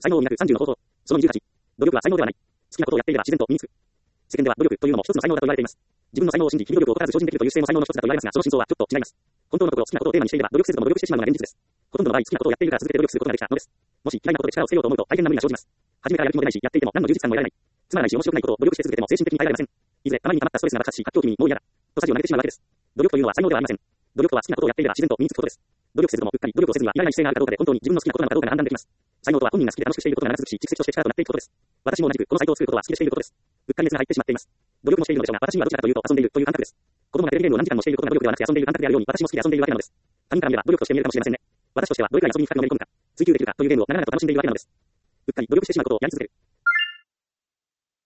才能を磨く30の方法。その28。努力は才能ではない。好きなことをやっていれば自然と身につく。世間では努力というのも一つの才能だと言われています。自分の才能を信じ、日々努力を怠らず精進できるという姿勢も才能の一つだと言われますが、その真相はちょっと違います。本当のところ好きなことをテーマにしていれば努力せずとも努力してしまうのが現実です。ほとんどの場合好きなことをやっているから続けて努力することができたのです。もし嫌いなことで力をつけようと思うと大変な無理が生じます。初めからやる気も出ないし、やっていても何の充実感も得られない。つまらないし面白くないことを努力して続けても精神的に耐えられません。いずれたまに溜まったストレスが爆発し、発狂期にもう嫌だ。とさじを投げてしまうわけです。努力というのは才能ではありません。努力とは好きなことをやっていれば自然と身につくことです。努力せずともうっかり努力をせずにはいられない姿勢があるかどうかで本当に自分の好きなことなのかどうかが判断できます。才能とは本人が好きで楽しくしていることが長続くし、蓄積として力となっていくことです。私も同じくこのサイトを作ることは好きでしていることです。うっかり熱が入ってしまっています。努力もしているのでしょうが、私はどちらかというと遊んでいるという感覚です。子供がテレビゲームを何時間もしていることが努力ではなくて遊んでいる感覚であるように、私も好きで遊んでいるわけなのです。他人から見れば努力として見えるかもしれませんね。私としてはどれくらい遊びに深くのめり込むか、追求できるかというゲームを長々と楽しんでいるわけなのです。うっかり努力してしまうことをやり続ける。